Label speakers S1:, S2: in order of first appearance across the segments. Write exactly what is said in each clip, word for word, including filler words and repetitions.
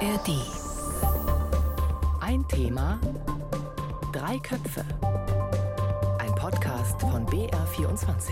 S1: R D. Ein Thema, drei Köpfe. Ein Podcast von B R vierundzwanzig.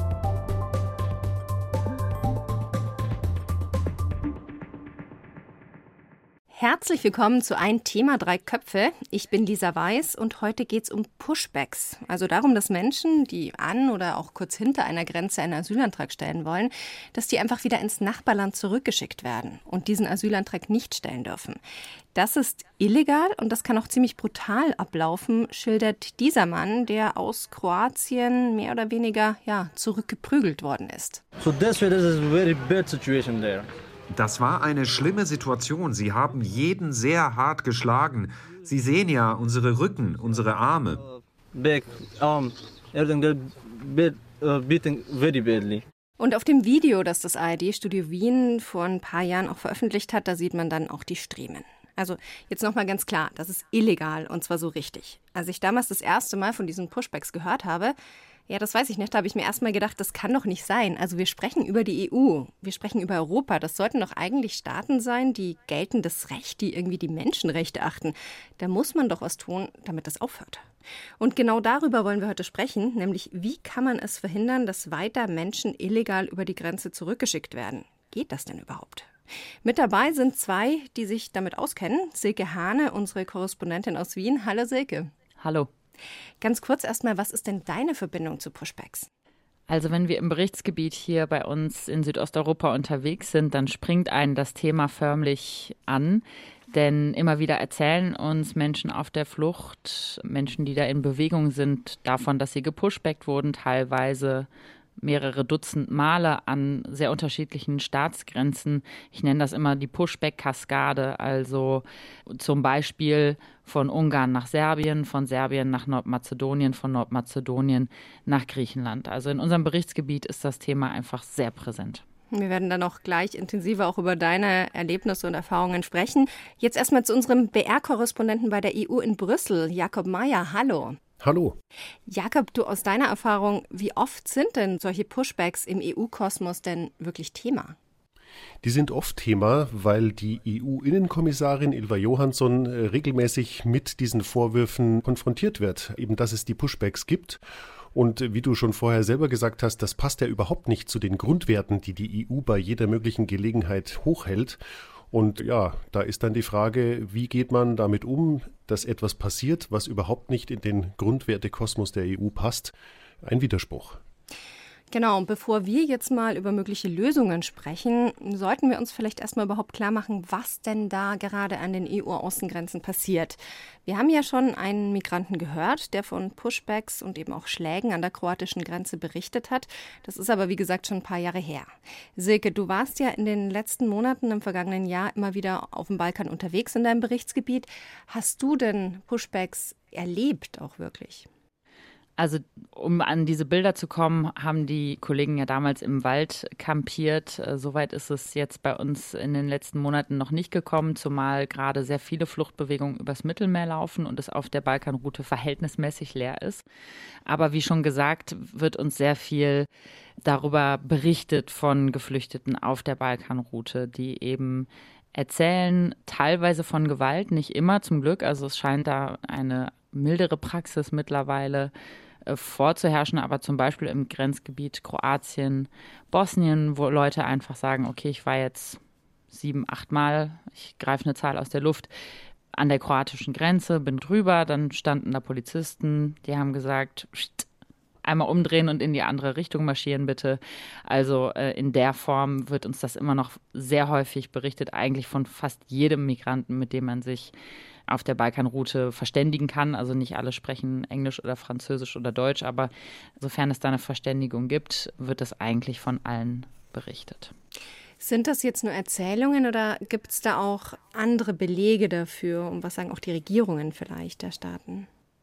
S2: Herzlich willkommen zu Ein Thema, drei Köpfe. Ich bin Lisa Weiß und heute geht es um Pushbacks. Also darum, dass Menschen, die an oder auch kurz hinter einer Grenze einen Asylantrag stellen wollen, dass die einfach wieder ins Nachbarland zurückgeschickt werden und diesen Asylantrag nicht stellen dürfen. Das ist illegal und das kann auch ziemlich brutal ablaufen, schildert dieser Mann, der aus Kroatien mehr oder weniger ja, zurückgeprügelt worden ist.
S3: So that's why this is a very bad situation there.
S4: Das war eine schlimme Situation. Sie haben jeden sehr hart geschlagen. Sie sehen ja unsere Rücken, unsere Arme.
S3: Back, arm, everything got bit, uh, beaten very badly.
S2: Und auf dem Video, das das A R D-Studio Wien vor ein paar Jahren auch veröffentlicht hat, da sieht man dann auch die Striemen. Also jetzt nochmal ganz klar, das ist illegal und zwar so richtig. Als ich damals das erste Mal von diesen Pushbacks gehört habe, ja, das weiß ich nicht, da habe ich mir erstmal gedacht, das kann doch nicht sein. Also wir sprechen über die E U, wir sprechen über Europa. Das sollten doch eigentlich Staaten sein, die geltendes Recht, die irgendwie die Menschenrechte achten. Da muss man doch was tun, damit das aufhört. Und genau darüber wollen wir heute sprechen, nämlich wie kann man es verhindern, dass weiter Menschen illegal über die Grenze zurückgeschickt werden? Geht das denn überhaupt? Mit dabei sind zwei, die sich damit auskennen. Silke Hane, unsere Korrespondentin aus Wien. Hallo Silke.
S5: Hallo.
S2: Ganz kurz erstmal, was ist denn deine Verbindung zu Pushbacks?
S5: Also wenn wir im Berichtsgebiet hier bei uns in Südosteuropa unterwegs sind, dann springt einen das Thema förmlich an. Denn immer wieder erzählen uns Menschen auf der Flucht, Menschen, die da in Bewegung sind, davon, dass sie gepushbackt wurden, teilweise mehrere Dutzend Male an sehr unterschiedlichen Staatsgrenzen. Ich nenne das immer die Pushback-Kaskade, also zum Beispiel von Ungarn nach Serbien, von Serbien nach Nordmazedonien, von Nordmazedonien nach Griechenland. Also in unserem Berichtsgebiet ist das Thema einfach sehr präsent.
S2: Wir werden dann auch gleich intensiver auch über deine Erlebnisse und Erfahrungen sprechen. Jetzt erstmal zu unserem B R-Korrespondenten bei der E U in Brüssel, Jakob Mayer. Hallo.
S6: Hallo.
S2: Jakob, du aus deiner Erfahrung, wie oft sind denn solche Pushbacks im E U-Kosmos denn wirklich Thema?
S6: Die sind oft Thema, weil die E U-Innenkommissarin Ylva Johansson regelmäßig mit diesen Vorwürfen konfrontiert wird, eben dass es die Pushbacks gibt. Und wie du schon vorher selber gesagt hast, das passt ja überhaupt nicht zu den Grundwerten, die die E U bei jeder möglichen Gelegenheit hochhält. Und ja, da ist dann die Frage, wie geht man damit um, dass etwas passiert, was überhaupt nicht in den Grundwertekosmos der E U passt? Ein Widerspruch.
S2: Genau, und bevor wir jetzt mal über mögliche Lösungen sprechen, sollten wir uns vielleicht erstmal überhaupt klar machen, was denn da gerade an den E U-Außengrenzen passiert. Wir haben ja schon einen Migranten gehört, der von Pushbacks und eben auch Schlägen an der kroatischen Grenze berichtet hat. Das ist aber, wie gesagt, schon ein paar Jahre her. Silke, du warst ja in den letzten Monaten im vergangenen Jahr immer wieder auf dem Balkan unterwegs in deinem Berichtsgebiet. Hast du denn Pushbacks erlebt auch wirklich?
S5: Also um an diese Bilder zu kommen, haben die Kollegen ja damals im Wald kampiert. Soweit ist es jetzt bei uns in den letzten Monaten noch nicht gekommen, zumal gerade sehr viele Fluchtbewegungen übers Mittelmeer laufen und es auf der Balkanroute verhältnismäßig leer ist. Aber wie schon gesagt, wird uns sehr viel darüber berichtet von Geflüchteten auf der Balkanroute, die eben erzählen, teilweise von Gewalt, nicht immer zum Glück. Also es scheint da eine mildere Praxis mittlerweile vorzuherrschen, aber zum Beispiel im Grenzgebiet Kroatien, Bosnien, wo Leute einfach sagen, okay, ich war jetzt sieben, acht Mal, ich greife eine Zahl aus der Luft, an der kroatischen Grenze, bin drüber, dann standen da Polizisten, die haben gesagt, einmal umdrehen und in die andere Richtung marschieren bitte. Also äh, in der Form wird uns das immer noch sehr häufig berichtet, eigentlich von fast jedem Migranten, mit dem man sich auf der Balkanroute verständigen kann. Also nicht alle sprechen Englisch oder Französisch oder Deutsch, aber sofern es da eine Verständigung gibt, wird das eigentlich von allen berichtet.
S2: Sind das jetzt nur Erzählungen oder gibt es da auch andere Belege dafür? Und was sagen auch die Regierungen vielleicht der Staaten?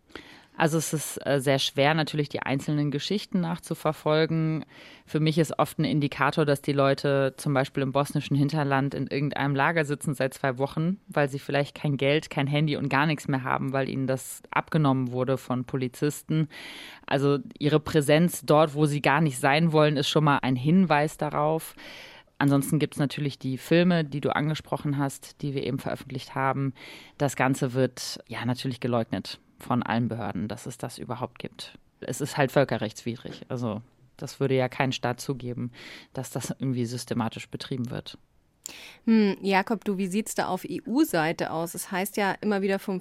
S5: Also es ist äh, sehr schwer, natürlich die einzelnen Geschichten nachzuverfolgen. Für mich ist oft ein Indikator, dass die Leute zum Beispiel im bosnischen Hinterland in irgendeinem Lager sitzen seit zwei Wochen, weil sie vielleicht kein Geld, kein Handy und gar nichts mehr haben, weil ihnen das abgenommen wurde von Polizisten. Also ihre Präsenz dort, wo sie gar nicht sein wollen, ist schon mal ein Hinweis darauf. Ansonsten gibt es natürlich die Filme, die du angesprochen hast, die wir eben veröffentlicht haben. Das Ganze wird ja natürlich geleugnet von allen Behörden, dass es das überhaupt gibt. Es ist halt völkerrechtswidrig. Also das würde ja kein Staat zugeben, dass das irgendwie systematisch betrieben wird.
S2: Hm, Jakob, du, wie sieht es da auf E U-Seite aus? Es heißt ja immer wieder von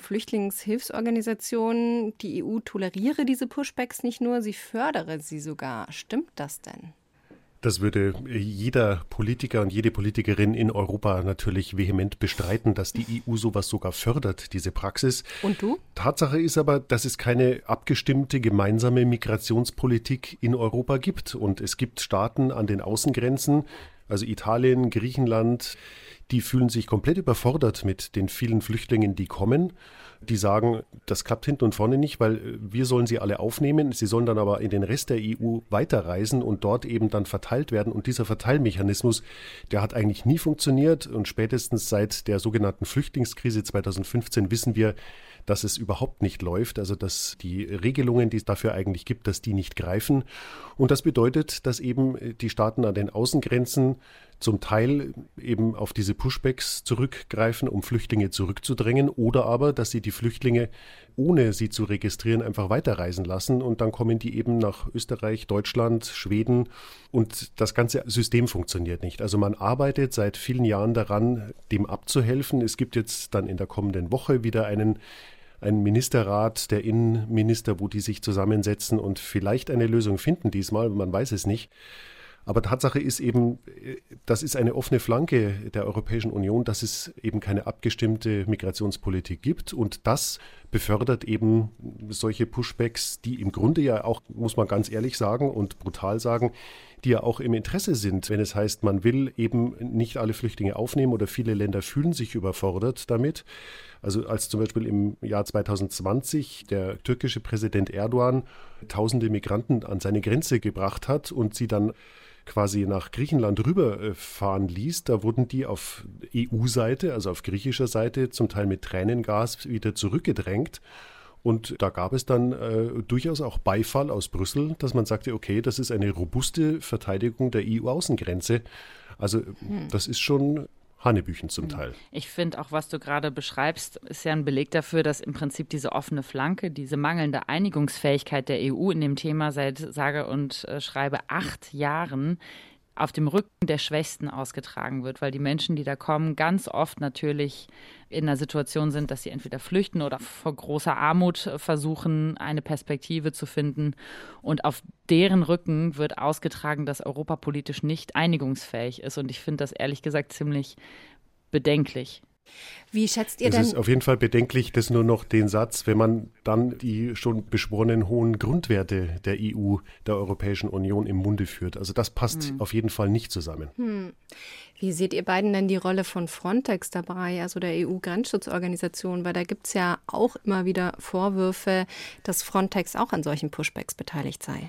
S2: Flüchtlingshilfsorganisationen, die E U toleriere diese Pushbacks nicht nur, sie fördere sie sogar. Stimmt das denn?
S6: Das würde jeder Politiker und jede Politikerin in Europa natürlich vehement bestreiten, dass die E U sowas sogar fördert, diese Praxis.
S2: Und du?
S6: Tatsache ist aber, dass es keine abgestimmte gemeinsame Migrationspolitik in Europa gibt. Und es gibt Staaten an den Außengrenzen, also Italien, Griechenland, die fühlen sich komplett überfordert mit den vielen Flüchtlingen, die kommen. Die sagen, das klappt hinten und vorne nicht, weil wir sollen sie alle aufnehmen. Sie sollen dann aber in den Rest der E U weiterreisen und dort eben dann verteilt werden. Und dieser Verteilmechanismus, der hat eigentlich nie funktioniert. Und spätestens seit der sogenannten Flüchtlingskrise zweitausendfünfzehn wissen wir, dass es überhaupt nicht läuft, also dass die Regelungen, die es dafür eigentlich gibt, dass die nicht greifen. Und das bedeutet, dass eben die Staaten an den Außengrenzen zum Teil eben auf diese Pushbacks zurückgreifen, um Flüchtlinge zurückzudrängen, oder aber, dass sie die Flüchtlinge, ohne sie zu registrieren, einfach weiterreisen lassen und dann kommen die eben nach Österreich, Deutschland, Schweden und das ganze System funktioniert nicht. Also man arbeitet seit vielen Jahren daran, dem abzuhelfen. Es gibt jetzt dann in der kommenden Woche wieder einen ein Ministerrat der Innenminister, wo die sich zusammensetzen und vielleicht eine Lösung finden diesmal, man weiß es nicht. Aber Tatsache ist eben, das ist eine offene Flanke der Europäischen Union, dass es eben keine abgestimmte Migrationspolitik gibt. Und das befördert eben solche Pushbacks, die im Grunde ja auch, muss man ganz ehrlich sagen und brutal sagen, die ja auch im Interesse sind, wenn es heißt, man will eben nicht alle Flüchtlinge aufnehmen oder viele Länder fühlen sich überfordert damit. Also als zum Beispiel im Jahr zweitausendzwanzig der türkische Präsident Erdogan tausende Migranten an seine Grenze gebracht hat und sie dann quasi nach Griechenland rüberfahren ließ, da wurden die auf E U-Seite, also auf griechischer Seite, zum Teil mit Tränengas wieder zurückgedrängt. Und da gab es dann äh, durchaus auch Beifall aus Brüssel, dass man sagte, okay, das ist eine robuste Verteidigung der E U-Außengrenze. Also hm. das ist schon Hanebüchen zum Teil.
S5: Ich finde auch, was du gerade beschreibst, ist ja ein Beleg dafür, dass im Prinzip diese offene Flanke, diese mangelnde Einigungsfähigkeit der E U in dem Thema seit sage und äh, schreibe acht Jahren auf dem Rücken der Schwächsten ausgetragen wird, weil die Menschen, die da kommen, ganz oft natürlich in einer Situation sind, dass sie entweder flüchten oder vor großer Armut versuchen, eine Perspektive zu finden. Und auf deren Rücken wird ausgetragen, dass Europa politisch nicht einigungsfähig ist. Und ich finde das ehrlich gesagt ziemlich bedenklich.
S2: Wie schätzt ihr
S6: denn? Es ist auf jeden Fall bedenklich, dass nur noch den Satz, wenn man dann die schon beschworenen hohen Grundwerte der E U, der Europäischen Union im Munde führt. Also das passt hm. auf jeden Fall nicht zusammen.
S2: Hm. Wie seht ihr beiden denn die Rolle von Frontex dabei, also der E U-Grenzschutzorganisation? Weil da gibt es ja auch immer wieder Vorwürfe, dass Frontex auch an solchen Pushbacks beteiligt sei.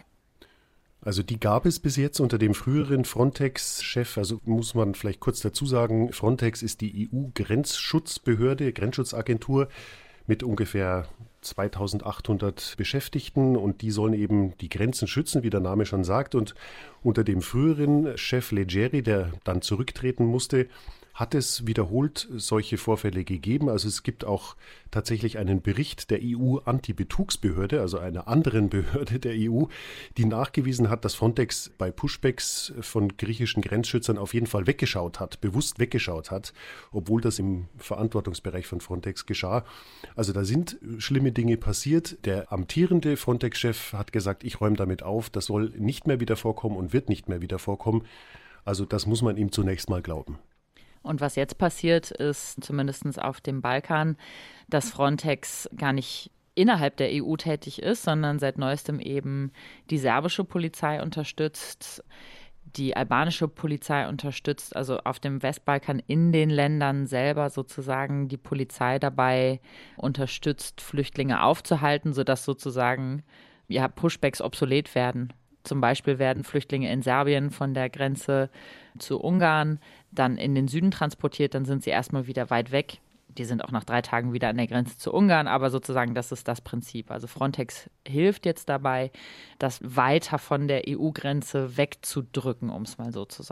S6: Also die gab es bis jetzt unter dem früheren Frontex-Chef, also muss man vielleicht kurz dazu sagen, Frontex ist die E U-Grenzschutzbehörde, Grenzschutzagentur mit ungefähr zweitausendachthundert Beschäftigten und die sollen eben die Grenzen schützen, wie der Name schon sagt. Und unter dem früheren Chef Leggeri, der dann zurücktreten musste, hat es wiederholt solche Vorfälle gegeben. Also es gibt auch tatsächlich einen Bericht der E U-Anti-Betrugsbehörde, also einer anderen Behörde der E U, die nachgewiesen hat, dass Frontex bei Pushbacks von griechischen Grenzschützern auf jeden Fall weggeschaut hat, bewusst weggeschaut hat, obwohl das im Verantwortungsbereich von Frontex geschah. Also da sind schlimme Dinge passiert. Der amtierende Frontex-Chef hat gesagt, ich räume damit auf, das soll nicht mehr wieder vorkommen und wird nicht mehr wieder vorkommen. Also das muss man ihm zunächst mal glauben.
S5: Und was jetzt passiert, ist zumindest auf dem Balkan, dass Frontex gar nicht innerhalb der E U tätig ist, sondern seit neuestem eben die serbische Polizei unterstützt, die albanische Polizei unterstützt, also auf dem Westbalkan in den Ländern selber sozusagen die Polizei dabei unterstützt, Flüchtlinge aufzuhalten, sodass sozusagen ja, Pushbacks obsolet werden. Zum Beispiel werden Flüchtlinge in Serbien von der Grenze zu Ungarn dann in den Süden transportiert, dann sind sie erstmal wieder weit weg. Die sind auch nach drei Tagen wieder an der Grenze zu Ungarn, aber sozusagen das ist das Prinzip. Also Frontex hilft jetzt dabei, das weiter von der E U-Grenze wegzudrücken, um es mal so zu sagen.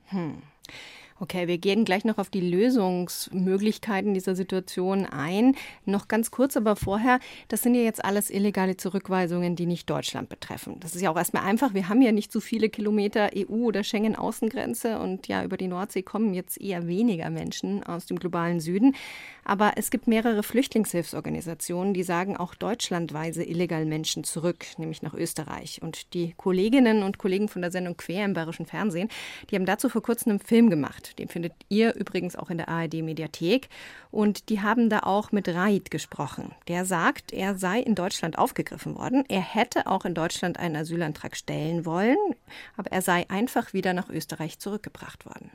S2: Hm. Okay, wir gehen gleich noch auf die Lösungsmöglichkeiten dieser Situation ein. Noch ganz kurz, aber vorher, das sind ja jetzt alles illegale Zurückweisungen, die nicht Deutschland betreffen. Das ist ja auch erstmal einfach. Wir haben ja nicht so viele Kilometer E U- oder Schengen-Außengrenze und ja, über die Nordsee kommen jetzt eher weniger Menschen aus dem globalen Süden. Aber es gibt mehrere Flüchtlingshilfsorganisationen, die sagen auch deutschlandweise illegal Menschen zurück, nämlich nach Österreich. Und die Kolleginnen und Kollegen von der Sendung Quer im Bayerischen Fernsehen, die haben dazu vor kurzem einen Film gemacht. Den findet ihr übrigens auch in der A R D-Mediathek. Und die haben da auch mit Raid gesprochen. Der sagt, er sei in Deutschland aufgegriffen worden. Er hätte auch in Deutschland einen Asylantrag stellen wollen, aber er sei einfach wieder nach Österreich zurückgebracht worden.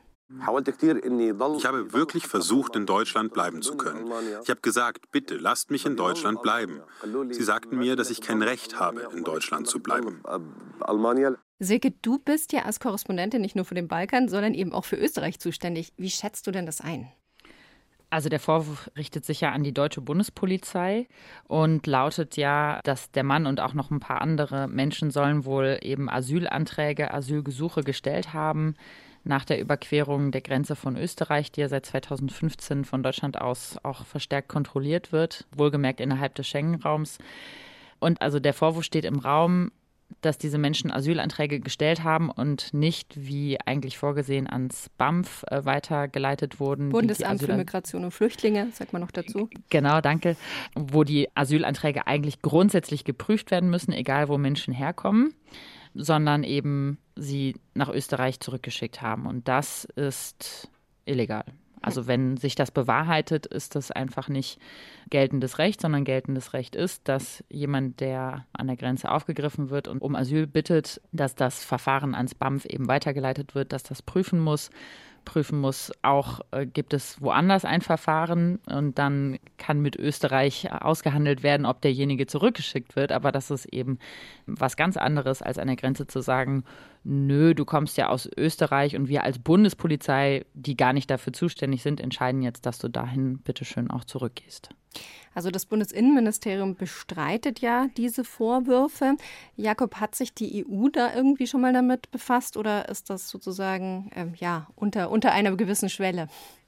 S7: Ich habe wirklich versucht, in Deutschland bleiben zu können. Ich habe gesagt, bitte lasst mich in Deutschland bleiben. Sie sagten mir, dass ich kein Recht habe, in Deutschland zu bleiben.
S2: Silke, du bist ja als Korrespondentin nicht nur für den Balkan, sondern eben auch für Österreich zuständig. Wie schätzt du denn das ein?
S5: Also der Vorwurf richtet sich ja an die deutsche Bundespolizei und lautet ja, dass der Mann und auch noch ein paar andere Menschen sollen wohl eben Asylanträge, Asylgesuche gestellt haben nach der Überquerung der Grenze von Österreich, die ja seit zweitausendfünfzehn von Deutschland aus auch verstärkt kontrolliert wird, wohlgemerkt innerhalb des Schengen-Raums. Und also der Vorwurf steht im Raum, dass diese Menschen Asylanträge gestellt haben und nicht, wie eigentlich vorgesehen, ans B A M F äh, weitergeleitet wurden.
S2: Bundesamt für Migration und Flüchtlinge, sagt man noch dazu.
S5: Genau, danke. Wo die Asylanträge eigentlich grundsätzlich geprüft werden müssen, egal wo Menschen herkommen, sondern eben sie nach Österreich zurückgeschickt haben. Und das ist illegal. Also wenn sich das bewahrheitet, ist das einfach nicht geltendes Recht, sondern geltendes Recht ist, dass jemand, der an der Grenze aufgegriffen wird und um Asyl bittet, dass das Verfahren ans B A M F eben weitergeleitet wird, dass das prüfen muss. Prüfen muss auch, äh, gibt es woanders ein Verfahren und dann kann mit Österreich ausgehandelt werden, ob derjenige zurückgeschickt wird. Aber das ist eben was ganz anderes, als an der Grenze zu sagen, nö, du kommst ja aus Österreich und wir als Bundespolizei, die gar nicht dafür zuständig sind, entscheiden jetzt, dass du dahin bitteschön auch zurückgehst.
S2: Also das Bundesinnenministerium bestreitet ja diese Vorwürfe. Jakob, hat sich die E U da irgendwie schon mal damit befasst oder ist das sozusagen ähm, ja, unter, unter einer gewissen Schwelle?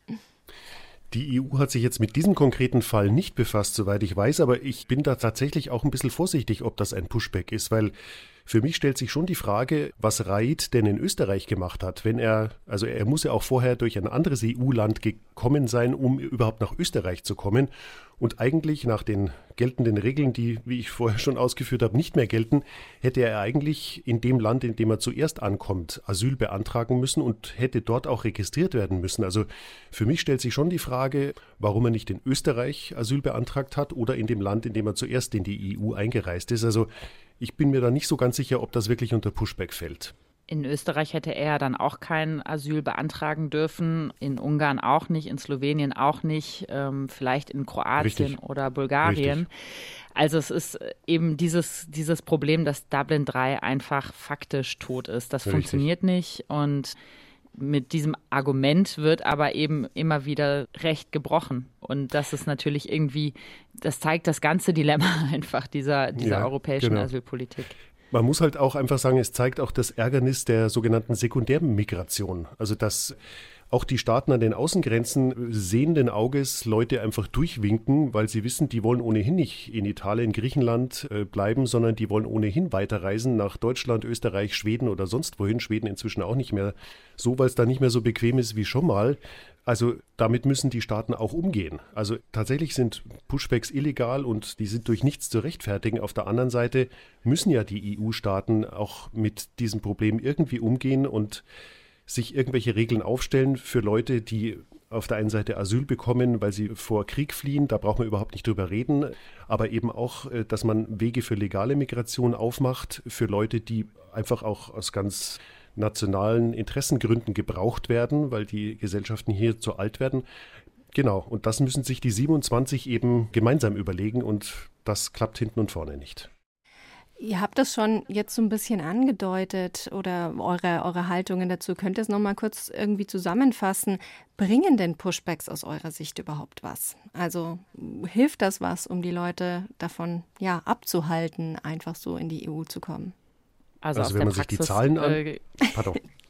S6: Die E U hat sich jetzt mit diesem konkreten Fall nicht befasst, soweit ich weiß, aber ich bin da tatsächlich auch ein bisschen vorsichtig, ob das ein Pushback ist, weil für mich stellt sich schon die Frage, was Raid denn in Österreich gemacht hat. Wenn er, also er muss ja auch vorher durch ein anderes E U-Land gekommen sein, um überhaupt nach Österreich zu kommen. Und eigentlich nach den geltenden Regeln, die, wie ich vorher schon ausgeführt habe, nicht mehr gelten, hätte er eigentlich in dem Land, in dem er zuerst ankommt, Asyl beantragen müssen und hätte dort auch registriert werden müssen. Also für mich stellt sich schon die Frage, warum er nicht in Österreich Asyl beantragt hat oder in dem Land, in dem er zuerst in die E U eingereist ist. Also ich bin mir da nicht so ganz sicher, ob das wirklich unter Pushback fällt.
S5: In Österreich hätte er dann auch kein Asyl beantragen dürfen, in Ungarn auch nicht, in Slowenien auch nicht, ähm, vielleicht in Kroatien Richtig. oder Bulgarien. Richtig. Also es ist eben dieses, dieses Problem, dass Dublin drei einfach faktisch tot ist. Das Richtig. funktioniert nicht und mit diesem Argument wird aber eben immer wieder Recht gebrochen. Und das ist natürlich irgendwie, das zeigt das ganze Dilemma einfach dieser, dieser ja, europäischen genau. Asylpolitik.
S6: Man muss halt auch einfach sagen, es zeigt auch das Ärgernis der sogenannten Sekundärmigration. Also dass auch die Staaten an den Außengrenzen sehenden Auges Leute einfach durchwinken, weil sie wissen, die wollen ohnehin nicht in Italien, Griechenland äh, bleiben, sondern die wollen ohnehin weiterreisen nach Deutschland, Österreich, Schweden oder sonst wohin. Schweden inzwischen auch nicht mehr so, weil es da nicht mehr so bequem ist wie schon mal. Also damit müssen die Staaten auch umgehen. Also tatsächlich sind Pushbacks illegal und die sind durch nichts zu rechtfertigen. Auf der anderen Seite müssen ja die E U-Staaten auch mit diesem Problem irgendwie umgehen und sich irgendwelche Regeln aufstellen für Leute, die auf der einen Seite Asyl bekommen, weil sie vor Krieg fliehen, da braucht man überhaupt nicht drüber reden, aber eben auch, dass man Wege für legale Migration aufmacht, für Leute, die einfach auch aus ganz nationalen Interessengründen gebraucht werden, weil die Gesellschaften hier zu alt werden. Genau, und das müssen sich die siebenundzwanzig eben gemeinsam überlegen und das klappt hinten und vorne nicht.
S2: Ihr habt das schon jetzt so ein bisschen angedeutet oder eure, eure Haltungen dazu. Könnt ihr es noch mal kurz irgendwie zusammenfassen? Bringen denn Pushbacks aus eurer Sicht überhaupt was? Also hilft das was, um die Leute davon ja, abzuhalten, einfach so in die E U zu kommen?
S5: Also,
S6: also
S5: aus
S6: wenn
S5: der
S6: man
S5: Praxis,
S6: sich die Zahlen an...
S5: Äh,
S6: Pardon.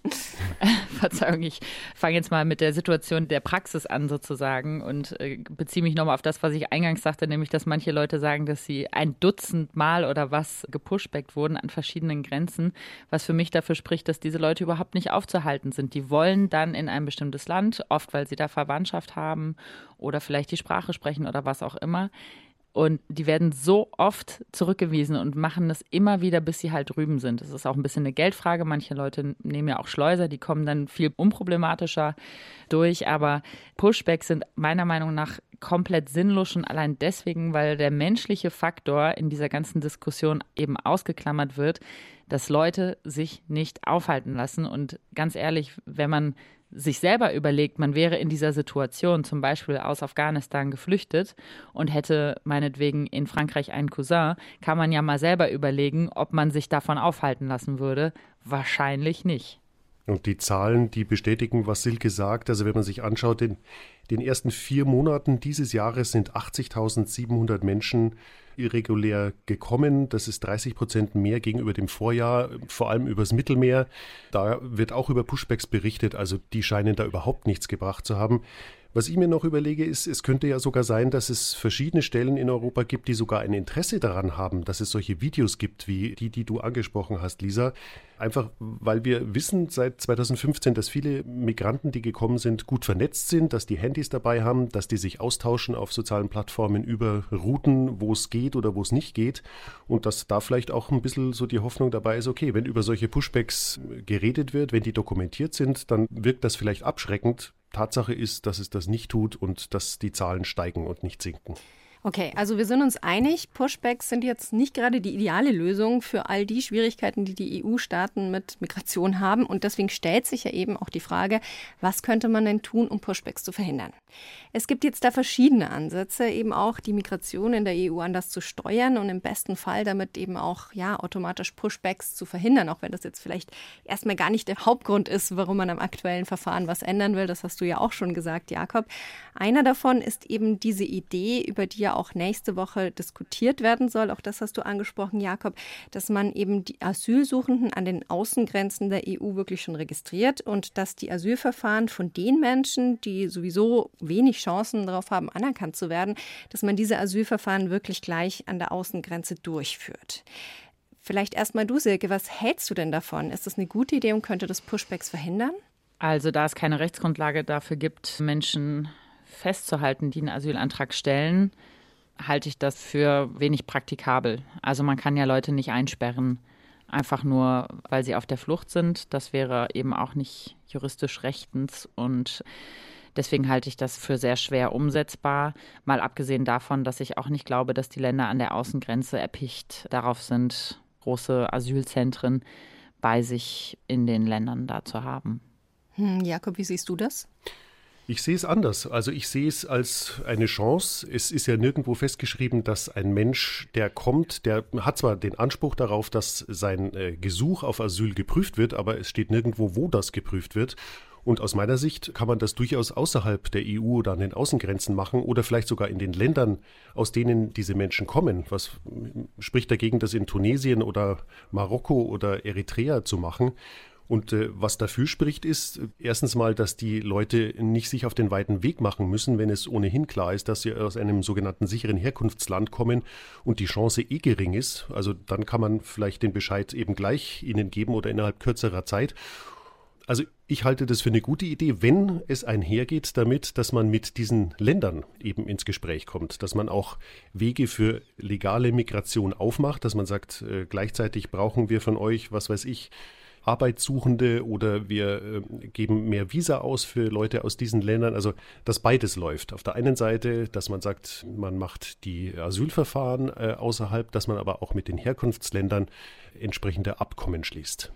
S5: Verzeihung, ich fange jetzt mal mit der Situation der Praxis an sozusagen und äh, beziehe mich nochmal auf das, was ich eingangs sagte, nämlich, dass manche Leute sagen, dass sie ein Dutzend Mal oder was gepushbackt wurden an verschiedenen Grenzen, was für mich dafür spricht, dass diese Leute überhaupt nicht aufzuhalten sind. Die wollen dann in ein bestimmtes Land, oft weil sie da Verwandtschaft haben oder vielleicht die Sprache sprechen oder was auch immer. Und die werden so oft zurückgewiesen und machen das immer wieder, bis sie halt drüben sind. Das ist auch ein bisschen eine Geldfrage. Manche Leute nehmen ja auch Schleuser, die kommen dann viel unproblematischer durch. Aber Pushbacks sind meiner Meinung nach komplett sinnlos, schon allein deswegen, weil der menschliche Faktor in dieser ganzen Diskussion eben ausgeklammert wird, dass Leute sich nicht aufhalten lassen. Und ganz ehrlich, wenn man sich selber überlegt, man wäre in dieser Situation zum Beispiel aus Afghanistan geflüchtet und hätte meinetwegen in Frankreich einen Cousin, kann man ja mal selber überlegen, ob man sich davon aufhalten lassen würde. Wahrscheinlich nicht.
S6: Und die Zahlen, die bestätigen, was Silke sagt. Also wenn man sich anschaut, in den ersten vier Monaten dieses Jahres sind achtzigtausendsiebenhundert Menschen irregulär gekommen. Das ist dreißig Prozent mehr gegenüber dem Vorjahr, vor allem übers Mittelmeer. Da wird auch über Pushbacks berichtet, also die scheinen da überhaupt nichts gebracht zu haben. Was ich mir noch überlege, ist, es könnte ja sogar sein, dass es verschiedene Stellen in Europa gibt, die sogar ein Interesse daran haben, dass es solche Videos gibt, wie die, die du angesprochen hast, Lisa. Einfach, weil wir wissen seit zweitausendfünfzehn, dass viele Migranten, die gekommen sind, gut vernetzt sind, dass die Handys dabei haben, dass die sich austauschen auf sozialen Plattformen über Routen, wo es geht oder wo es nicht geht. Und dass da vielleicht auch ein bisschen so die Hoffnung dabei ist, okay, wenn über solche Pushbacks geredet wird, wenn die dokumentiert sind, dann wirkt das vielleicht abschreckend. Tatsache ist, dass es das nicht tut und dass die Zahlen steigen und nicht sinken.
S2: Okay, also wir sind uns einig, Pushbacks sind jetzt nicht gerade die ideale Lösung für all die Schwierigkeiten, die die E U-Staaten mit Migration haben. Und deswegen stellt sich ja eben auch die Frage, was könnte man denn tun, um Pushbacks zu verhindern? Es gibt jetzt da verschiedene Ansätze, eben auch die Migration in der E U anders zu steuern und im besten Fall damit eben auch ja automatisch Pushbacks zu verhindern, auch wenn das jetzt vielleicht erstmal gar nicht der Hauptgrund ist, warum man am aktuellen Verfahren was ändern will. Das hast du ja auch schon gesagt, Jakob. Einer davon ist eben diese Idee, über die ja auch nächste Woche diskutiert werden soll. Auch das hast du angesprochen, Jakob, dass man eben die Asylsuchenden an den Außengrenzen der E U wirklich schon registriert und dass die Asylverfahren von den Menschen, die sowieso wenig Chancen darauf haben, anerkannt zu werden, dass man diese Asylverfahren wirklich gleich an der Außengrenze durchführt. Vielleicht erstmal du, Silke, was hältst du denn davon? Ist das eine gute Idee und könnte das Pushbacks verhindern?
S5: Also da es keine Rechtsgrundlage dafür gibt, Menschen festzuhalten, die einen Asylantrag stellen, halte ich das für wenig praktikabel. Also man kann ja Leute nicht einsperren, einfach nur, weil sie auf der Flucht sind. Das wäre eben auch nicht juristisch rechtens und deswegen halte ich das für sehr schwer umsetzbar. Mal abgesehen davon, dass ich auch nicht glaube, dass die Länder an der Außengrenze erpicht darauf sind, große Asylzentren bei sich in den Ländern da zu haben.
S2: Hm, Jakob, wie siehst du das?
S6: Ich sehe es anders. Also ich sehe es als eine Chance. Es ist ja nirgendwo festgeschrieben, dass ein Mensch, der kommt, der hat zwar den Anspruch darauf, dass sein äh, Gesuch auf Asyl geprüft wird, aber es steht nirgendwo, wo das geprüft wird. Und aus meiner Sicht kann man das durchaus außerhalb der E U oder an den Außengrenzen machen oder vielleicht sogar in den Ländern, aus denen diese Menschen kommen. Was spricht dagegen, das in Tunesien oder Marokko oder Eritrea zu machen? Und äh, was dafür spricht, ist erstens mal, dass die Leute nicht sich auf den weiten Weg machen müssen, wenn es ohnehin klar ist, dass sie aus einem sogenannten sicheren Herkunftsland kommen und die Chance eh gering ist. Also dann kann man vielleicht den Bescheid eben gleich ihnen geben oder innerhalb kürzerer Zeit. Also ich halte das für eine gute Idee, wenn es einhergeht damit, dass man mit diesen Ländern eben ins Gespräch kommt, dass man auch Wege für legale Migration aufmacht, dass man sagt, äh, gleichzeitig brauchen wir von euch, was weiß ich, Arbeitssuchende oder wir äh, geben mehr Visa aus für Leute aus diesen Ländern. Also dass beides läuft. Auf der einen Seite, dass man sagt, man macht die Asylverfahren äh, außerhalb, dass man aber auch mit den Herkunftsländern entsprechende Abkommen schließt.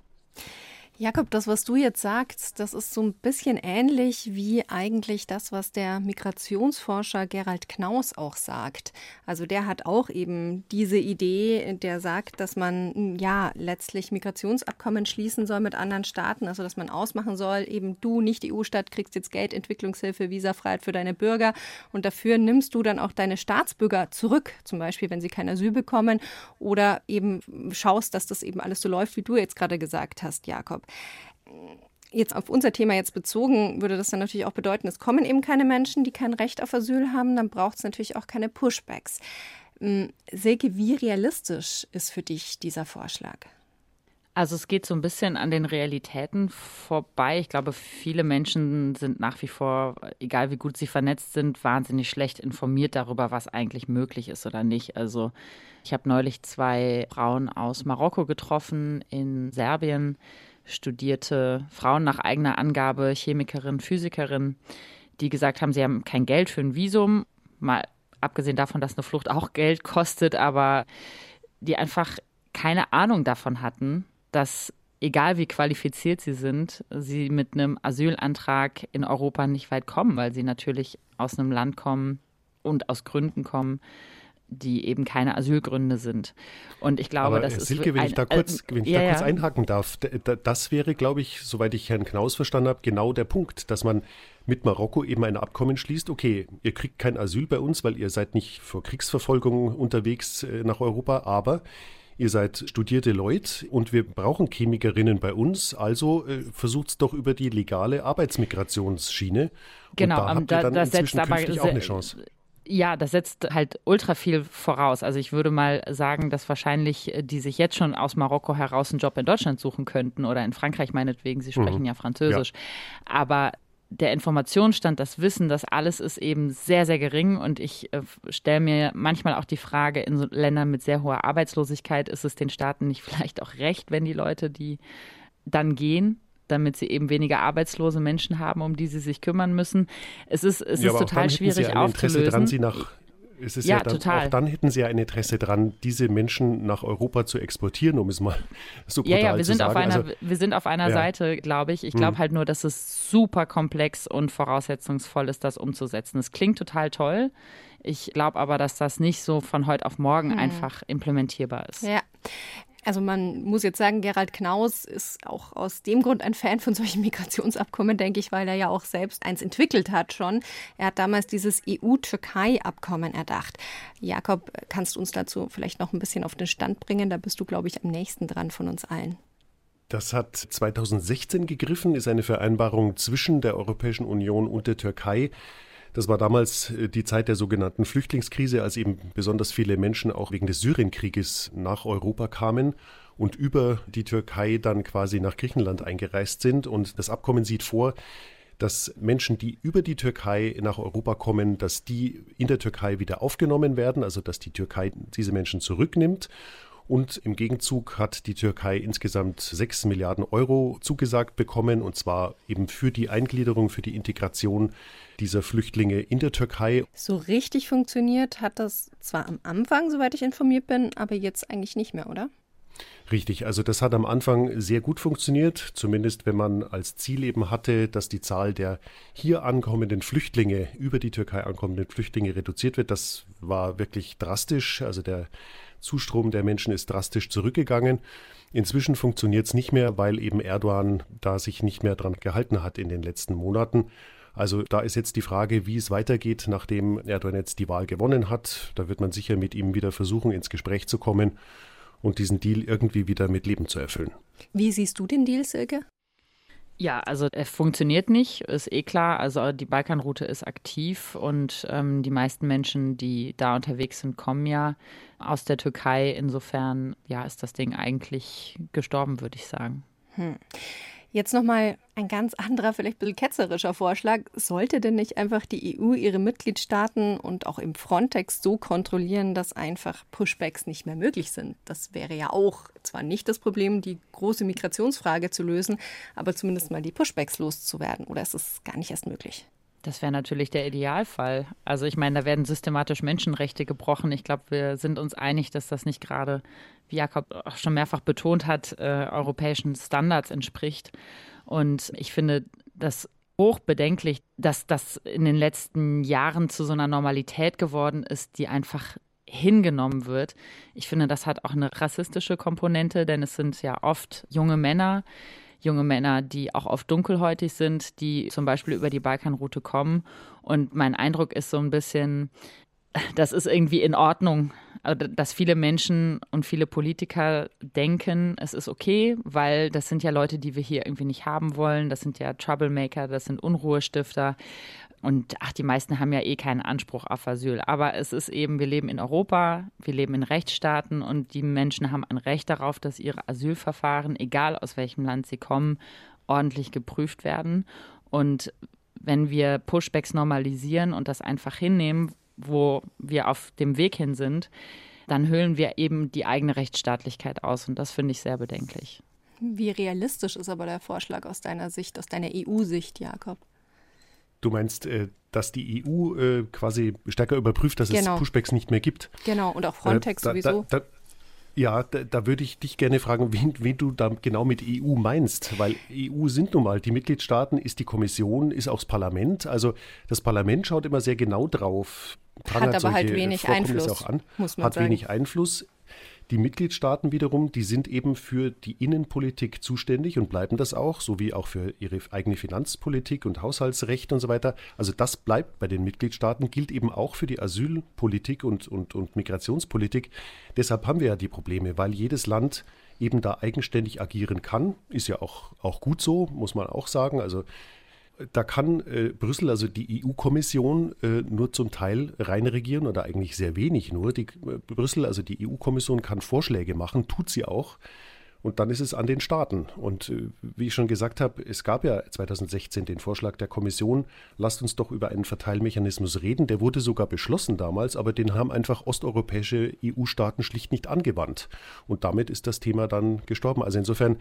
S2: Jakob, das, was du jetzt sagst, das ist so ein bisschen ähnlich wie eigentlich das, was der Migrationsforscher Gerald Knaus auch sagt. Also der hat auch eben diese Idee, der sagt, dass man ja letztlich Migrationsabkommen schließen soll mit anderen Staaten, also dass man ausmachen soll, eben du, nicht die E U-Staat, kriegst jetzt Geld, Entwicklungshilfe, Visafreiheit für deine Bürger und dafür nimmst du dann auch deine Staatsbürger zurück, zum Beispiel, wenn sie kein Asyl bekommen oder eben schaust, dass das eben alles so läuft, wie du jetzt gerade gesagt hast, Jakob. Jetzt auf unser Thema jetzt bezogen, würde das dann natürlich auch bedeuten, es kommen eben keine Menschen, die kein Recht auf Asyl haben, dann braucht es natürlich auch keine Pushbacks. Silke, wie realistisch ist für dich dieser Vorschlag?
S5: Also es geht so ein bisschen an den Realitäten vorbei. Ich glaube, viele Menschen sind nach wie vor, egal wie gut sie vernetzt sind, wahnsinnig schlecht informiert darüber, was eigentlich möglich ist oder nicht. Also ich habe neulich zwei Frauen aus Marokko getroffen, in Serbien, studierte Frauen nach eigener Angabe, Chemikerin, Physikerin, die gesagt haben, sie haben kein Geld für ein Visum, mal abgesehen davon, dass eine Flucht auch Geld kostet, aber die einfach keine Ahnung davon hatten, dass, egal wie qualifiziert sie sind, sie mit einem Asylantrag in Europa nicht weit kommen, weil sie natürlich aus einem Land kommen und aus Gründen kommen, die eben keine Asylgründe sind. Und ich glaube,
S6: Aber,
S5: das
S6: Silke,
S5: ist...
S6: wenn
S5: ein,
S6: ich da kurz, wenn ich
S5: ja,
S6: da kurz
S5: ja.
S6: einhaken darf, das wäre, glaube ich, soweit ich Herrn Knaus verstanden habe, genau der Punkt, dass man mit Marokko eben ein Abkommen schließt. Okay, ihr kriegt kein Asyl bei uns, weil ihr seid nicht vor Kriegsverfolgung unterwegs nach Europa, aber ihr seid studierte Leute und wir brauchen Chemikerinnen bei uns, also äh, versucht es doch über die legale Arbeitsmigrationsschiene.
S5: Genau,
S6: und da habt ihr dann
S5: das
S6: inzwischen
S5: setzt aber
S6: künftig auch eine Chance.
S5: Ja, das setzt halt ultra viel voraus. Also ich würde mal sagen, dass wahrscheinlich die sich jetzt schon aus Marokko heraus einen Job in Deutschland suchen könnten oder in Frankreich meinetwegen, sie sprechen mhm. ja Französisch. Ja. Aber der Informationsstand, das Wissen, das alles ist eben sehr, sehr gering. Und ich äh, stelle mir manchmal auch die Frage, in so Ländern mit sehr hoher Arbeitslosigkeit, ist es den Staaten nicht vielleicht auch recht, wenn die Leute, die dann gehen, damit sie eben weniger arbeitslose Menschen haben, um die sie sich kümmern müssen. Es ist, es
S6: ja,
S5: ist total schwierig
S6: ja
S5: aufzulösen.
S6: Dran, sie nach Es ist
S5: ja,
S6: ja dann,
S5: total.
S6: Auch dann hätten sie ja ein Interesse dran, diese Menschen nach Europa zu exportieren, um es mal so brutal
S5: ja, ja, wir
S6: zu
S5: sind
S6: sagen.
S5: Auf einer,
S6: also,
S5: wir sind auf einer
S6: ja.
S5: Seite, glaube ich. Ich glaube
S6: hm.
S5: halt nur, dass es super komplex und voraussetzungsvoll ist, das umzusetzen. Es klingt total toll. Ich glaube aber, dass das nicht so von heute auf morgen hm. einfach implementierbar ist.
S2: Ja. Also man muss jetzt sagen, Gerald Knaus ist auch aus dem Grund ein Fan von solchen Migrationsabkommen, denke ich, weil er ja auch selbst eins entwickelt hat schon. Er hat damals dieses E U-Türkei-Abkommen erdacht. Jakob, kannst du uns dazu vielleicht noch ein bisschen auf den Stand bringen? Da bist du, glaube ich, am nächsten dran von uns allen.
S6: Das hat zweitausendsechzehn gegriffen, ist eine Vereinbarung zwischen der Europäischen Union und der Türkei. Das war damals die Zeit der sogenannten Flüchtlingskrise, als eben besonders viele Menschen auch wegen des Syrienkrieges nach Europa kamen und über die Türkei dann quasi nach Griechenland eingereist sind. Und das Abkommen sieht vor, dass Menschen, die über die Türkei nach Europa kommen, dass die in der Türkei wieder aufgenommen werden, also dass die Türkei diese Menschen zurücknimmt. Und im Gegenzug hat die Türkei insgesamt sechs Milliarden Euro zugesagt bekommen, und zwar eben für die Eingliederung, für die Integration dieser Flüchtlinge in der Türkei.
S2: So richtig funktioniert hat das zwar am Anfang, soweit ich informiert bin, aber jetzt eigentlich nicht mehr, oder?
S6: Richtig, also das hat am Anfang sehr gut funktioniert, zumindest wenn man als Ziel eben hatte, dass die Zahl der hier ankommenden Flüchtlinge, über die Türkei ankommenden Flüchtlinge reduziert wird. Das war wirklich drastisch, also der Zustrom der Menschen ist drastisch zurückgegangen. Inzwischen funktioniert es nicht mehr, weil eben Erdogan da sich nicht mehr dran gehalten hat in den letzten Monaten. Also da ist jetzt die Frage, wie es weitergeht, nachdem Erdogan jetzt die Wahl gewonnen hat. Da wird man sicher mit ihm wieder versuchen, ins Gespräch zu kommen und diesen Deal irgendwie wieder mit Leben zu erfüllen.
S2: Wie siehst du den Deal, Silke?
S5: Ja, also er funktioniert nicht, ist eh klar. Also die Balkanroute ist aktiv und ähm, die meisten Menschen, die da unterwegs sind, kommen ja aus der Türkei. Insofern, ja, ist das Ding eigentlich gestorben, würde ich sagen.
S2: Hm. Jetzt nochmal ein ganz anderer, vielleicht ein bisschen ketzerischer Vorschlag. Sollte denn nicht einfach die E U ihre Mitgliedstaaten und auch im Frontex so kontrollieren, dass einfach Pushbacks nicht mehr möglich sind? Das wäre ja auch zwar nicht das Problem, die große Migrationsfrage zu lösen, aber zumindest mal die Pushbacks loszuwerden. Oder ist es gar nicht erst möglich?
S5: Das wäre natürlich der Idealfall. Also ich meine, da werden systematisch Menschenrechte gebrochen. Ich glaube, wir sind uns einig, dass das nicht gerade, wie Jakob auch schon mehrfach betont hat, äh, europäischen Standards entspricht. Und ich finde das hochbedenklich, dass das in den letzten Jahren zu so einer Normalität geworden ist, die einfach hingenommen wird. Ich finde, das hat auch eine rassistische Komponente, denn es sind ja oft junge Männer, junge Männer, die auch oft dunkelhäutig sind, die zum Beispiel über die Balkanroute kommen. Und mein Eindruck ist so ein bisschen, das ist irgendwie in Ordnung, dass viele Menschen und viele Politiker denken, es ist okay, weil das sind ja Leute, die wir hier irgendwie nicht haben wollen. Das sind ja Troublemaker, das sind Unruhestifter. Und ach, die meisten haben ja eh keinen Anspruch auf Asyl. Aber es ist eben, wir leben in Europa, wir leben in Rechtsstaaten und die Menschen haben ein Recht darauf, dass ihre Asylverfahren, egal aus welchem Land sie kommen, ordentlich geprüft werden. Und wenn wir Pushbacks normalisieren und das einfach hinnehmen, wo wir auf dem Weg hin sind, dann höhlen wir eben die eigene Rechtsstaatlichkeit aus. Und das finde ich sehr bedenklich.
S2: Wie realistisch ist aber der Vorschlag aus deiner Sicht, aus deiner E U-Sicht, Jakob?
S6: Du meinst, dass die E U quasi stärker überprüft, dass
S2: genau.
S6: es Pushbacks nicht mehr gibt?
S2: Genau, und auch Frontex
S6: äh, da,
S2: sowieso.
S6: Da, da, ja, da, da würde ich dich gerne fragen, wen, wen du da genau mit E U meinst. Weil E U sind nun mal die Mitgliedstaaten, ist die Kommission, ist auch das Parlament. Also das Parlament schaut immer sehr genau drauf.
S2: Hat aber halt wenig Einfluss,
S6: auch an,
S2: muss man
S6: hat
S2: sagen.
S6: wenig Einfluss. Die Mitgliedstaaten wiederum, die sind eben für die Innenpolitik zuständig und bleiben das auch, sowie auch für ihre eigene Finanzpolitik und Haushaltsrecht und so weiter. Also das bleibt bei den Mitgliedstaaten, gilt eben auch für die Asylpolitik und, und, und Migrationspolitik. Deshalb haben wir ja die Probleme, weil jedes Land eben da eigenständig agieren kann. Ist ja auch, auch gut so, muss man auch sagen. Also da kann äh, Brüssel, also die E U-Kommission, äh, nur zum Teil rein regieren oder eigentlich sehr wenig nur. Die, äh, Brüssel, also die E U-Kommission, kann Vorschläge machen, tut sie auch. Und dann ist es an den Staaten. Und äh, wie ich schon gesagt habe, es gab ja zwanzig sechzehn den Vorschlag der Kommission, lasst uns doch über einen Verteilmechanismus reden. Der wurde sogar beschlossen damals, aber den haben einfach osteuropäische E U-Staaten schlicht nicht angewandt. Und damit ist das Thema dann gestorben. Also insofern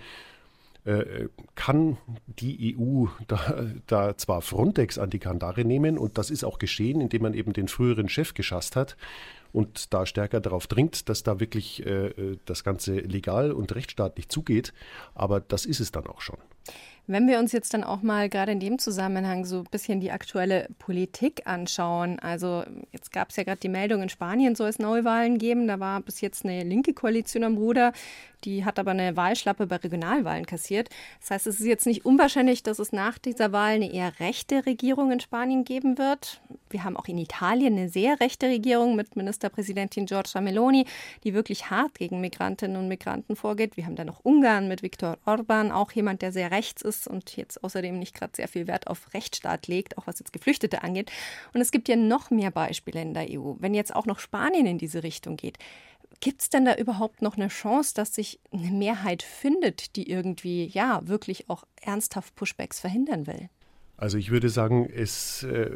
S6: kann die E U da, da zwar Frontex an die Kandare nehmen und das ist auch geschehen, indem man eben den früheren Chef geschasst hat und da stärker darauf dringt, dass da wirklich äh, das Ganze legal und rechtsstaatlich zugeht, aber das ist es dann auch schon.
S2: Wenn wir uns jetzt dann auch mal gerade in dem Zusammenhang so ein bisschen die aktuelle Politik anschauen, also jetzt gab es ja gerade die Meldung, in Spanien soll es Neuwahlen geben, da war bis jetzt eine linke Koalition am Ruder, die hat aber eine Wahlschlappe bei Regionalwahlen kassiert. Das heißt, es ist jetzt nicht unwahrscheinlich, dass es nach dieser Wahl eine eher rechte Regierung in Spanien geben wird. Wir haben auch in Italien eine sehr rechte Regierung mit Ministerpräsidentin Giorgia Meloni, die wirklich hart gegen Migrantinnen und Migranten vorgeht. Wir haben dann noch Ungarn mit Viktor Orbán, auch jemand, der sehr rechts ist und jetzt außerdem nicht gerade sehr viel Wert auf Rechtsstaat legt, auch was jetzt Geflüchtete angeht. Und es gibt ja noch mehr Beispiele in der E U. Wenn jetzt auch noch Spanien in diese Richtung geht, gibt es denn da überhaupt noch eine Chance, dass sich eine Mehrheit findet, die irgendwie ja wirklich auch ernsthaft Pushbacks verhindern will?
S6: Also ich würde sagen, es äh,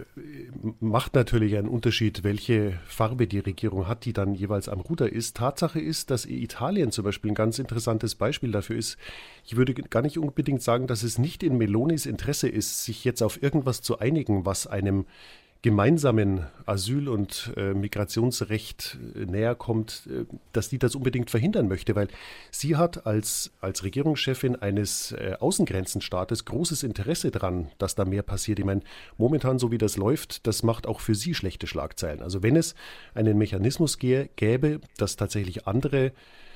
S6: macht natürlich einen Unterschied, welche Farbe die Regierung hat, die dann jeweils am Ruder ist. Tatsache ist, dass Italien zum Beispiel ein ganz interessantes Beispiel dafür ist. Ich würde gar nicht unbedingt sagen, dass es nicht in Melonis Interesse ist, sich jetzt auf irgendwas zu einigen, was einem gemeinsamen Asyl- und äh, Migrationsrecht äh, näher kommt, äh, dass die das unbedingt verhindern möchte, weil sie hat als, als Regierungschefin eines äh, Außengrenzenstaates großes Interesse daran, dass da mehr passiert. Ich meine, momentan, so wie das läuft, das macht auch für sie schlechte Schlagzeilen. Also wenn es einen Mechanismus gä- gäbe, dass tatsächlich andere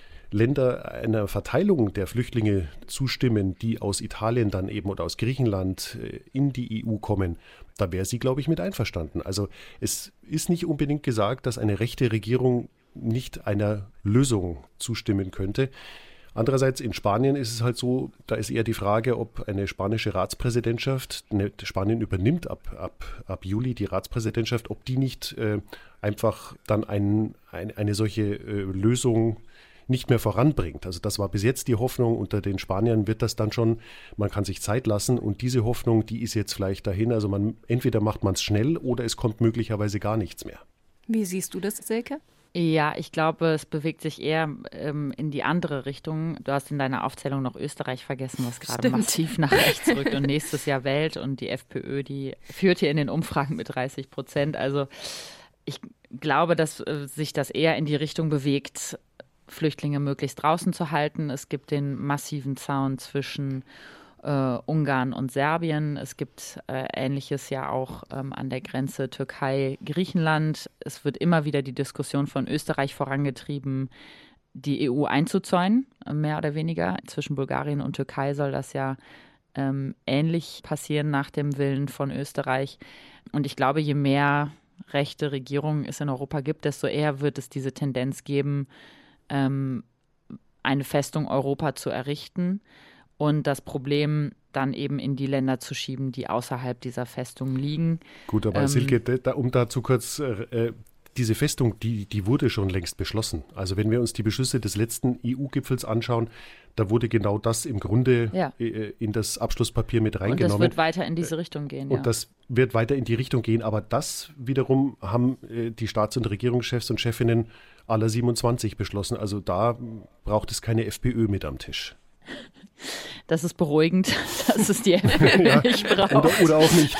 S6: Länder einer Verteilung der Flüchtlinge zustimmen, die aus Italien dann eben oder aus Griechenland in die E U kommen, da wäre sie, glaube ich, mit einverstanden. Also es ist nicht unbedingt gesagt, dass eine rechte Regierung nicht einer Lösung zustimmen könnte. Andererseits in Spanien ist es halt so, da ist eher die Frage, ob eine spanische Ratspräsidentschaft, ne, Spanien übernimmt ab, ab, ab Juli die Ratspräsidentschaft, ob die nicht äh, einfach dann ein, ein, eine solche äh, Lösung nicht mehr voranbringt. Also das war bis jetzt die Hoffnung. Unter den Spaniern wird das dann schon, man kann sich Zeit lassen und diese Hoffnung, die ist jetzt vielleicht dahin. Also man entweder macht man es schnell oder es kommt möglicherweise gar nichts mehr.
S2: Wie siehst du das, Silke?
S5: Ja, ich glaube, es bewegt sich eher ähm, in die andere Richtung. Du hast in deiner Aufzählung noch Österreich vergessen, was gerade
S2: Stimmt.
S5: massiv nach rechts rückt und nächstes Jahr wählt. Und die FPÖ, die führt hier in den Umfragen mit dreißig Prozent. Also ich glaube, dass äh, sich das eher in die Richtung bewegt, Flüchtlinge möglichst draußen zu halten. Es gibt den massiven Zaun zwischen äh, Ungarn und Serbien. Es gibt äh, Ähnliches ja auch ähm, an der Grenze Türkei-Griechenland. Es wird immer wieder die Diskussion von Österreich vorangetrieben, die E U einzuzäunen, mehr oder weniger. Zwischen Bulgarien und Türkei soll das ja ähm, ähnlich passieren nach dem Willen von Österreich. Und ich glaube, je mehr rechte Regierungen es in Europa gibt, desto eher wird es diese Tendenz geben, ähm, eine Festung Europa zu errichten und das Problem dann eben in die Länder zu schieben, die außerhalb dieser Festung liegen.
S6: Gut, aber
S5: ähm,
S6: Silke, da, um dazu kurz, äh, diese Festung, die, die wurde schon längst beschlossen. Also wenn wir uns die Beschlüsse des letzten E U-Gipfels anschauen, da wurde genau das im Grunde
S5: ja.
S6: äh, in das Abschlusspapier mit reingenommen.
S5: Und das wird weiter in diese Richtung gehen.
S6: Und
S5: ja.
S6: das wird weiter in die Richtung gehen. Aber das wiederum haben äh, die Staats- und Regierungschefs und Chefinnen aller siebenundzwanzig beschlossen. Also da braucht es keine FPÖ mit am Tisch.
S5: Das ist beruhigend, dass es die FPÖ ja, nicht braucht.
S6: Oder, oder auch nicht.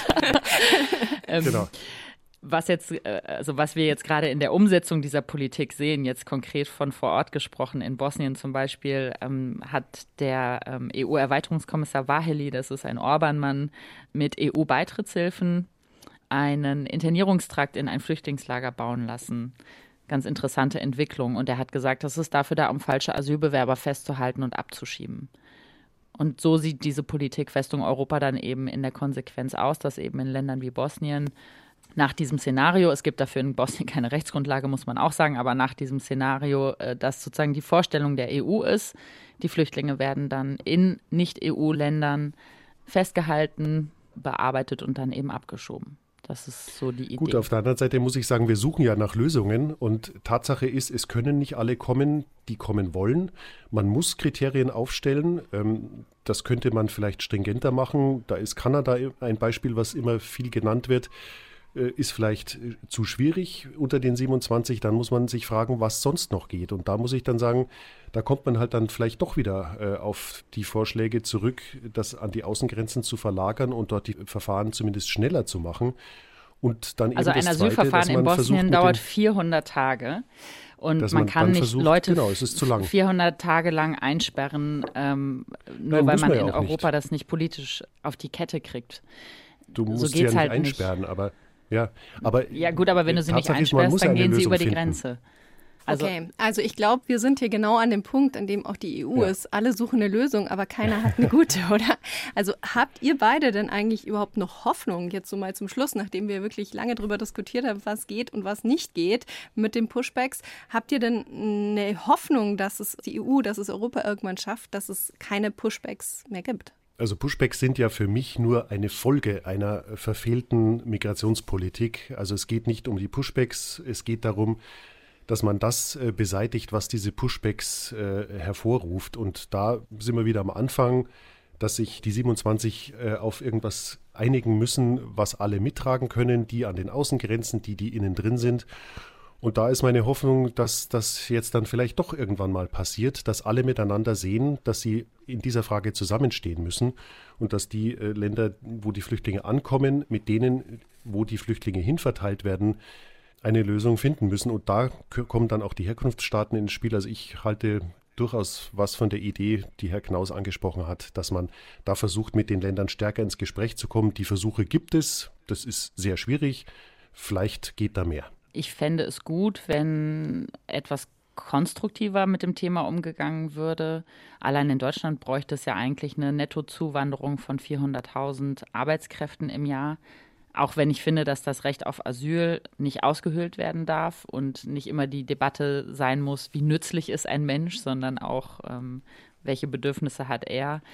S5: ähm, genau. Was jetzt, also was wir jetzt gerade in der Umsetzung dieser Politik sehen, jetzt konkret von vor Ort gesprochen, in Bosnien zum Beispiel, ähm, hat der ähm, E U-Erweiterungskommissar Vaheli, das ist ein Orban-Mann, mit E U-Beitrittshilfen einen Internierungstrakt in ein Flüchtlingslager bauen lassen. Ganz interessante Entwicklung. Und er hat gesagt, das ist dafür da, um falsche Asylbewerber festzuhalten und abzuschieben. Und so sieht diese Politik Festung Europa dann eben in der Konsequenz aus, dass eben in Ländern wie Bosnien nach diesem Szenario, es gibt dafür in Bosnien keine Rechtsgrundlage, muss man auch sagen, aber nach diesem Szenario, dass sozusagen die Vorstellung der E U ist, die Flüchtlinge werden dann in Nicht-E U-Ländern festgehalten, bearbeitet und dann eben abgeschoben. Das ist so die Idee.
S6: Gut, auf der anderen Seite muss ich sagen, wir suchen ja nach Lösungen und Tatsache ist, es können nicht alle kommen, die kommen wollen. Man muss Kriterien aufstellen. Das könnte man vielleicht stringenter machen. Da ist Kanada ein Beispiel, was immer viel genannt wird. Ist vielleicht zu schwierig unter den siebenundzwanzig, dann muss man sich fragen, was sonst noch geht. Und da muss ich dann sagen, da kommt man halt dann vielleicht doch wieder äh, auf die Vorschläge zurück, das an die Außengrenzen zu verlagern und dort die Verfahren zumindest schneller zu machen. Und dann
S5: also
S6: eben
S5: ein
S6: das
S5: Asylverfahren
S6: Zweite,
S5: in Bosnien dauert
S6: den,
S5: vierhundert Tage. Und man,
S6: man
S5: kann nicht
S6: versucht,
S5: Leute
S6: genau, es ist zu lang.
S5: vierhundert Tage lang einsperren, ähm, nur
S6: Nein,
S5: weil man,
S6: man ja
S5: in
S6: auch
S5: Europa
S6: nicht.
S5: das nicht politisch auf die Kette kriegt.
S6: Du musst
S5: so
S6: sie ja nicht
S5: halt
S6: einsperren,
S5: nicht.
S6: aber ja, aber
S5: ja gut, aber wenn du sie nicht
S6: Tatsache ist, man
S5: einsperrst,
S6: muss
S5: dann
S6: eine
S5: gehen sie
S6: Lösung
S5: über die
S6: finden.
S5: Grenze. Also,
S2: okay, also ich glaube, wir sind hier genau an dem Punkt, an dem auch die E U
S6: Ja.
S2: ist. Alle suchen eine Lösung, aber keiner hat eine gute, oder? Also habt ihr beide denn eigentlich überhaupt noch Hoffnung, jetzt so mal zum Schluss, nachdem wir wirklich lange darüber diskutiert haben, was geht und was nicht geht mit den Pushbacks, habt ihr denn eine Hoffnung, dass es die E U, dass es Europa irgendwann schafft, dass es keine Pushbacks mehr gibt?
S6: Also Pushbacks sind ja für mich nur eine Folge einer verfehlten Migrationspolitik. Also es geht nicht um die Pushbacks, es geht darum, dass man das äh, beseitigt, was diese Pushbacks äh, hervorruft. Und da sind wir wieder am Anfang, dass sich die siebenundzwanzig äh, auf irgendwas einigen müssen, was alle mittragen können, die an den Außengrenzen, die, die innen drin sind. Und da ist meine Hoffnung, dass das jetzt dann vielleicht doch irgendwann mal passiert, dass alle miteinander sehen, dass sie in dieser Frage zusammenstehen müssen und dass die äh, Länder, wo die Flüchtlinge ankommen, mit denen, wo die Flüchtlinge hinverteilt werden, eine Lösung finden müssen. Und da k- kommen dann auch die Herkunftsstaaten ins Spiel. Also ich halte durchaus was von der Idee, die Herr Knaus angesprochen hat, dass man da versucht, mit den Ländern stärker ins Gespräch zu kommen. Die Versuche gibt es. Das ist sehr schwierig. Vielleicht geht da mehr.
S5: ich fände es gut, wenn etwas konstruktiver mit dem Thema umgegangen würde. Allein in Deutschland bräuchte es ja eigentlich eine Nettozuwanderung von vierhunderttausend Arbeitskräften im Jahr. Auch wenn ich finde, dass das Recht auf Asyl nicht ausgehöhlt werden darf und nicht immer die Debatte sein muss, wie nützlich ist ein Mensch, sondern auch, ähm, welche Bedürfnisse hat er,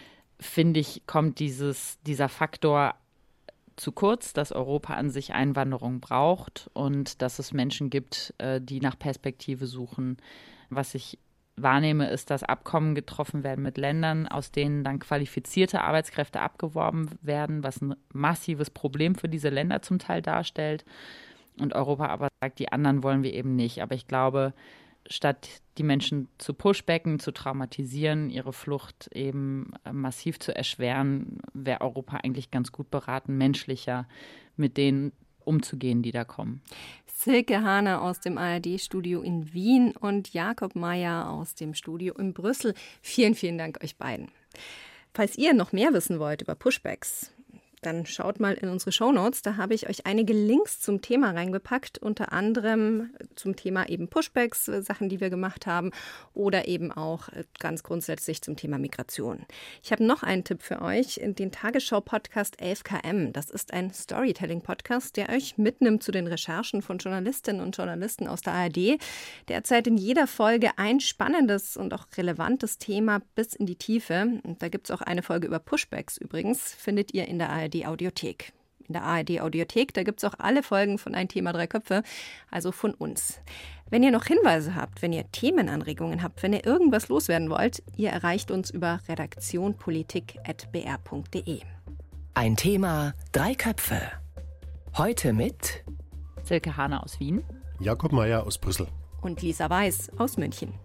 S5: finde ich, kommt dieses, dieser Faktor zu kurz, dass Europa an sich Einwanderung braucht und dass es Menschen gibt, äh, die nach Perspektive suchen. Was ich wahrnehme, ist, dass Abkommen getroffen werden mit Ländern, aus denen dann qualifizierte Arbeitskräfte abgeworben werden, was ein massives Problem für diese Länder zum Teil darstellt. Und Europa aber sagt, die anderen wollen wir eben nicht. Aber ich glaube, statt die Menschen zu pushbacken, zu traumatisieren, ihre Flucht eben massiv zu erschweren, wäre Europa eigentlich ganz gut beraten, menschlicher mit denen umzugehen, die da kommen.
S2: Silke Hahner aus dem A R D-Studio in Wien und Jakob Mayer aus dem Studio in Brüssel. Vielen, vielen Dank euch beiden. Falls ihr noch mehr wissen wollt über Pushbacks, Dann schaut mal in unsere Shownotes, da habe ich euch einige Links zum Thema reingepackt, unter anderem zum Thema eben Pushbacks, Sachen, die wir gemacht haben oder eben auch ganz grundsätzlich zum Thema Migration. Ich habe noch einen Tipp für euch, den Tagesschau-Podcast elf K M. Das ist ein Storytelling-Podcast, der euch mitnimmt zu den Recherchen von Journalistinnen und Journalisten aus der A R D. Derzeit in jeder Folge ein spannendes und auch relevantes Thema bis in die Tiefe. Und da gibt es auch eine Folge über Pushbacks übrigens, findet ihr in der A R D-Audiothek. In der A R D-Audiothek, da gibt es auch alle Folgen von Ein Thema, drei Köpfe, also von uns. Wenn ihr noch Hinweise habt, wenn ihr Themenanregungen habt, wenn ihr irgendwas loswerden wollt, ihr erreicht uns über redaktionpolitik at b r punkt d e.
S1: Ein Thema, drei Köpfe. Heute mit
S5: Silke Hahner aus Wien,
S6: Jakob Meyer aus Brüssel
S2: und Lisa Weiß aus München.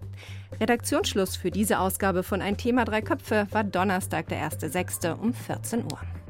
S2: Redaktionsschluss für diese Ausgabe von Ein Thema, drei Köpfe war Donnerstag, der erster sechster um vierzehn Uhr.